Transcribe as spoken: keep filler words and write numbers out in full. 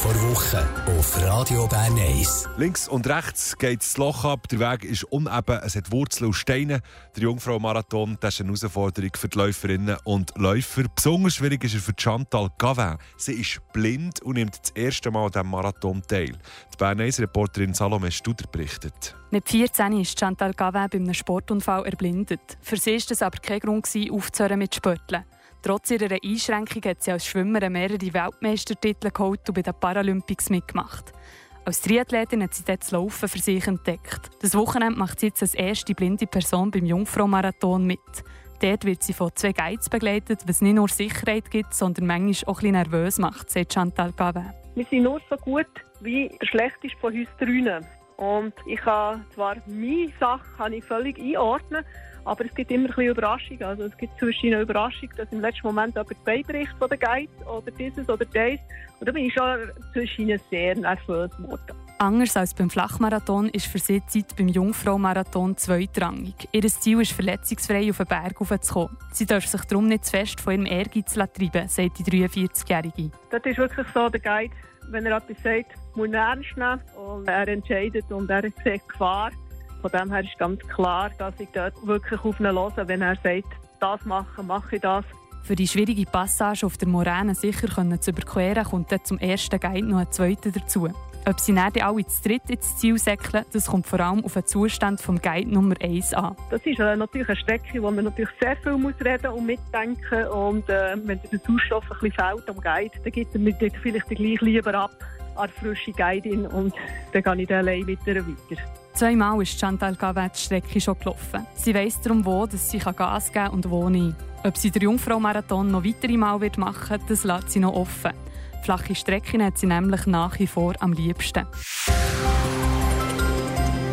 vor Woche auf Radio Bern eins. Links und rechts geht das Loch ab, der Weg ist uneben, es hat Wurzeln und Steine. Der Jungfrau-Marathon, das ist eine Herausforderung für die Läuferinnen und Läufer. Besonders schwierig ist er für Chantal Gavin. Sie ist blind und nimmt das erste Mal an diesem Marathon teil. Die Bern eins Reporterin Salome Studer berichtet. Mit vierzehn ist Chantal Gavin bei einem Sportunfall erblindet. Für sie war das aber kein Grund, aufzuhören mit Sporteln. Trotz ihrer Einschränkung hat sie als Schwimmerin mehrere Weltmeistertitel geholt und bei den Paralympics mitgemacht. Als Triathletin hat sie das Laufen für sich entdeckt. Das Wochenende macht sie jetzt als erste blinde Person beim Jungfrau-Marathon mit. Dort wird sie von zwei Guides begleitet, was nicht nur Sicherheit gibt, sondern manchmal auch ein bisschen nervös macht, sagt Chantal Gavin. Wir sind nur so gut wie der schlechteste von uns drinnen. Und ich kann zwar meine Sache kann ich völlig einordnen, aber es gibt immer ein bisschen Überraschungen. Also es gibt zwischen eine Überraschung, dass im letzten Moment jemand beibricht von der Guide oder dieses oder das. Und da bin ich schon zwischen sehr nervös geworden. Anders als beim Flachmarathon ist für sie die Zeit beim Jungfrau-Marathon zweitrangig. Ihr Ziel ist, verletzungsfrei auf den Berg hochzukommen. Sie darf sich darum nicht zu fest von ihrem Ehrgeiz treiben, sagt die dreiundvierzigjährige. Das ist wirklich so, der Guide, wenn er etwas sagt, muss er ernst nehmen. Und er entscheidet und er sieht Gefahr. Von dem her ist ganz klar, dass ich dort wirklich auf ihn höre, wenn er sagt, das machen, mache ich das. Für die schwierige Passage auf der Moräne sicher zu überqueren, kommt dann zum ersten Guide noch ein zweiter dazu. Ob sie dann alle zu dritt ins Ziel säckeln, das kommt vor allem auf den Zustand vom Guide Nummer eins an. Das ist äh, natürlich eine Strecke, wo man natürlich sehr viel muss reden und mitdenken muss. Und äh, wenn der Sauerstoff ein bisschen fehlt am Guide, dann gibt er mir vielleicht gleich lieber ab an frische Guidin und dann gehe ich dann allein mit ihr weiter. Zweimal ist Chantal Gavin die Strecke schon gelaufen. Sie weiss darum, wo dass sie Gas geben kann und wo nicht. Ob sie den Jungfrau-Marathon noch weitere Mal machen wird, das lässt sie noch offen. Flache Strecken hat sie nämlich nach wie vor am liebsten.